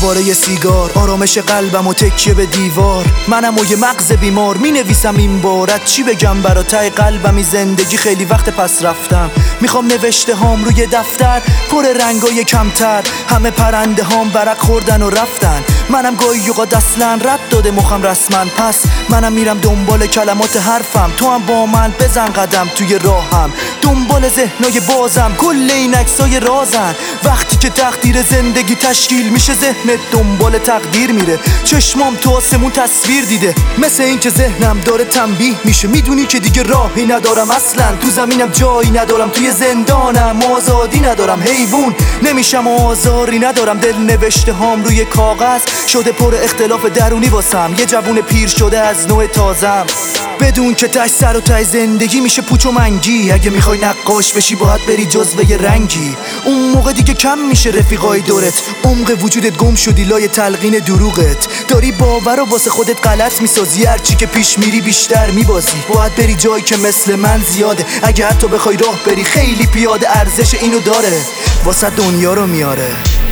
دوباره یه سیگار، آرامش قلبم و تکیه به دیوار. منم و یه مغز بیمار، می نویسم این بارت چی بگم برا ته قلبم. این زندگی خیلی وقت پس رفتم، میخوام نوشته هام روی دفتر پر رنگای کمتر. همه پرنده هام برق خوردن و رفتن، منم گاهی اوقات اصلا رد داده مخم رسما. پس منم میرم دنبال کلمات حرفم، تو هم با من بزن قدم توی راهم. دنبال ذهنای بازم، کل این عکسای رازن. وقتی که تقدیر زندگی تشکیل میشه، ذهنت دنبال تقدیر میره. چشمام تو آسمون تصویر دیده، مثل این که ذهنم داره تنبیه میشه. میدونی که دیگه راهی ندارم اصلا، تو زمینم جایی ندارم، توی زندانم آزادی ندارم. حیوان نمیشم و آزاری ندارم. دل نوشته هام روی کاغذ شده پر اختلاف درونی واسم. یه جوون پیر شده از نوع تازم، بدون که تش سر و ته زندگی میشه پوچ و منگی. اگه میخوای نقاش بشی باید بری جزوه یه رنگی. اون موقع دیگه کم میشه رفیقای دورت، عمق وجودت گم شدی لای تلقین دروغت. داری باور و واسه خودت غلط میسازی، هرچی که پیش میری بیشتر میبازی. باید بری جایی که مثل من زیاده، اگه حتی بخوای راه بری خیلی پیاده. ارزش اینو داره، واسه دنیا رو میاره.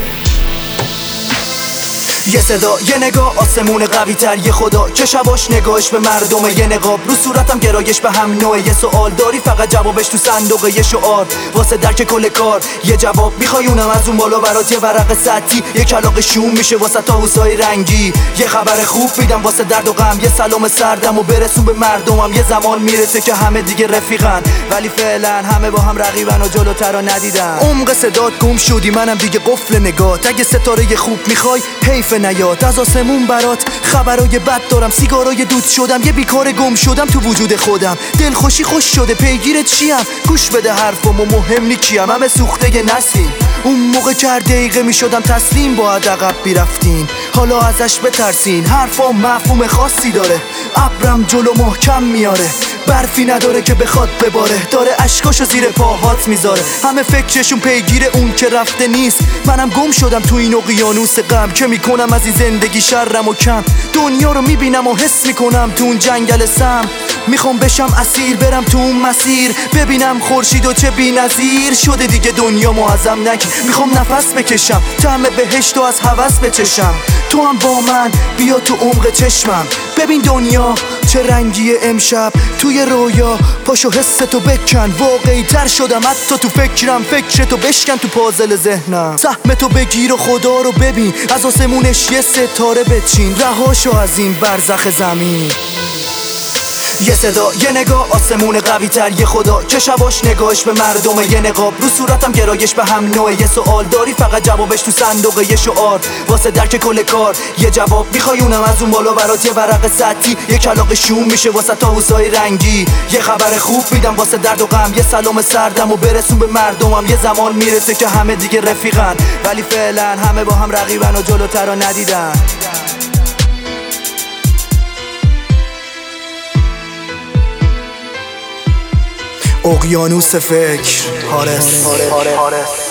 یه صدا، یه نگاه، آسمون قوی تر، یه خدا که شباش نگاهش به مردمه. یه نقاب رو صورتم، گرایش به هم نوعه. یه سوال داری فقط جوابش تو صندوقه. یه شعار واسه درک کل کار، یه جواب میخوای اونم از اون بالا برات. یه ورق سطحی، یه کلاغ شوم میشه واسه طاووسای رنگی. یه خبر خوب میدم واسه درد و غم، یه سلام سردم و برسون به مردمم. یه زمان میرسه که همه دیگه رفیقن، ولی فعلا همه با هم رقیبن و جلوتر رو ندیدن. عمق صدات گم شدی، منم دیگه قفل نگات. اگه ستاره خوب میخوای حیف نیاد از آسمون برات. خبرای بد دارم، سیگارای دود شدم، یه بیکار گم شدم تو وجود خودم. دلخوشی خوش شده، پیگیرت چیم؟ گوش بده حرفمو، مهم نی کیم. همه سوخته نسیم، اون موقع که هر دقیقه میشدم تسلیم باید عقب میرفتین. حالا ازش بترسین، حرفام مفهوم خاصی داره. ابرم جلو محکم میاره، برفی نداره که بخواد بباره. داره اشکاشو زیر پاهات میذاره، همه فکرشون پیگیر اون که رفته نیست. منم گم شدم تو این اقیانوس غم، که میکنم از این زندگی شرم و کم. دنیا رو میبینم و حس میکنم تو اون جنگل سم. میخوام بشم اسیر، برم تو اون مسیر، ببینم خورشید و چه بی‌نظیر شده دیگه دنیا معظم نگی. میخوام نفس بکشم، طعم بهشت و از هوس بچشم. تو هم با من بیا تو عمق چشمم، ببین دنیا چه رنگیه امشب توی رویا. پاشو حستو بکن، واقعی تر شدم حتی تو فکرم. فکرتو بشکن تو پازل ذهنم، سهمتو بگیر و خدا رو ببین. از آسمونش یه ستاره بچین، رهاشو از این برزخ زمین. یه صدا، یه نگاه، آسمون قوی تر، یه خدا که شباش نگاهش به مردمه. یه نقاب رو صورتم، گرایش به هم نوعه. یه سوال داری فقط جوابش تو صندوقه. یه شعار واسه درک کل کار، یه جواب میخوای اونم از اون بالا برات. یه ورق سطحی، یه کلاغ شوم میشه واسه طاووسای رنگی. یه خبر خوب میدم واسه درد و غم، یه سلام سردم و برسون به مردمم. یه زمان میرسه که همه دیگه رفیقن، ولی فعلا همه با هم رقیبن و جلوتر رو ندیدن. اقیانوس فکر، حارس.